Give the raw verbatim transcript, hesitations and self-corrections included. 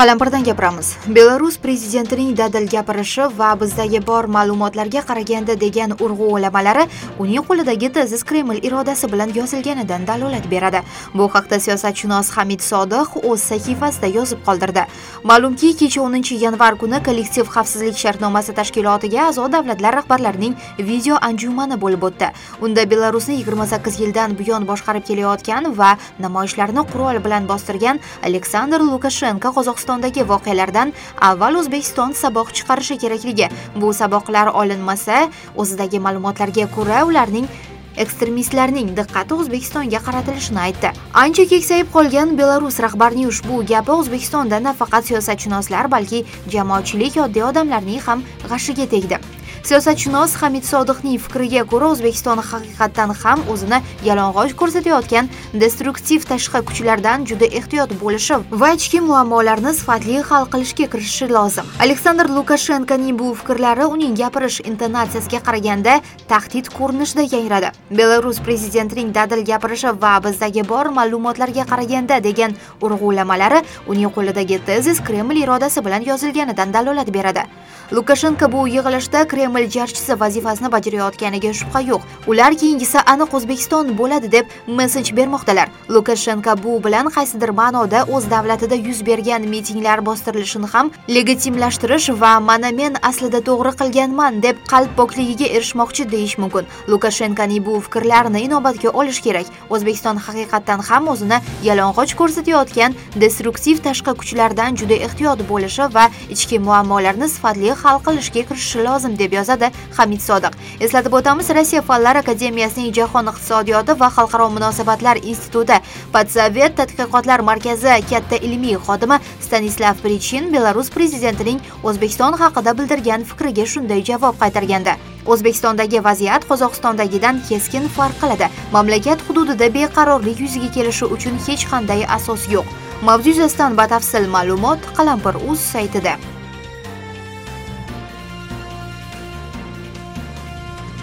Qalampirdan gapiramiz. Belarus prezidentining dadil gapirishi va bizdagi bor ma'lumotlarga qaraganda degan urg'ulamalari uning qo'lidagi tezis Kreml irodasi bilan yozilganidan dalolat beradi. Bu haqda siyosatshunos Hamid Sodiq o'z sahifasida yozib qoldirdi. Ma'lumki, kecha o'ninchi yanvar kuni kollektiv xavfsizlik shartnomasi tashkilotiga a'zo davlatlar rahbarlarining video anjumani bo'lib o'tdi. Unda Belarusni yigirma sakkiz yildan buyon boshqarib kelayotgan va namoyishlarni qurol bilan bostirgan Aleksandr Lukashenko Qozog'istondagi voqealardan avval O'zbekiston saboq chiqarishi kerakligi, bu saboqlar olinmasa, o'zidagi ma'lumotlarga ko'ra ularning ekstremistlarning diqqati O'zbekistonga qaratilishini aytdi. Ancha keksayib qolgan Belarus rahbarining ushbu gapi O'zbekistonda nafaqat siyosatshunoslar, balki jamoatchilik, oddiy odamlarning ham g'ashiga tegdi. Siyosatshunos Hamid Sodiqning fikriga ko'ra, O'zbekiston haqiqatan ham o'zini yalang'och ko'rsatayotgan destruktiv tashqi kuchlardan juda ehtiyot bo'lishi va ichki muammolarni sifatli hal qilishga kirishishi lozim. Aleksandr Lukashenkoning bu fikrlari uning gapirish intonatsiyasiga qaraganda tahdid ko'rinishida yangradi. Belarus prezidentining dadil gapirishi va bizdagi bor ma'lumotlarga qaraganda degan urg'ulamalari uning qo'lidagi tezis Kreml irodasi bilan yozilganidan dalolat beradi. Lukashenko bu yig'ilishda Kreml jarchisi vazifasini bajarayotganiga shubha yo'q. Ular keyingisi aniq O'zbekiston bo'ladi deb mesej bermoqdalar. Lukashenko bu bilan qaysidir ma'noda o'z davlatida yuz bergan mitinglar bostirilishini ham legitimlashtirish va mana men aslida to'g'ri qilganman deb qalb pokligiga erishmoqchi deyish mumkin. Lukashenkoning bu fikrlarini inobatga olish kerak. O'zbekiston haqiqatan ham o'zini yalang'och ko'rsatayotgan destruktiv tashqi kuchlardan juda ehtiyot bo'lishi va ichki muammolarni sifatli hal qilishga kirishishi lozim deb yozadi Hamid Sodiq. Eslatib o'tamiz, Rossiya Fanlar akademiyasining Jahon iqtisodiyoti va xalqaro munosabatlar instituti Podsovet tadqiqotlar markazi katta ilmiy xodimi Stanislav Prichin Belarus prezidentining O'zbekiston haqida bildirgan fikriga shunday javob qaytarganda: O'zbekistondagi vaziyat Qozog'istondagidan keskin farq qiladi. Mamlakat hududida beqarorlik yuzaga kelishi uchun hech qanday asos yo'q. Mavzu yuzasidan batafsil ma'lumot Qalampir.uz saytida.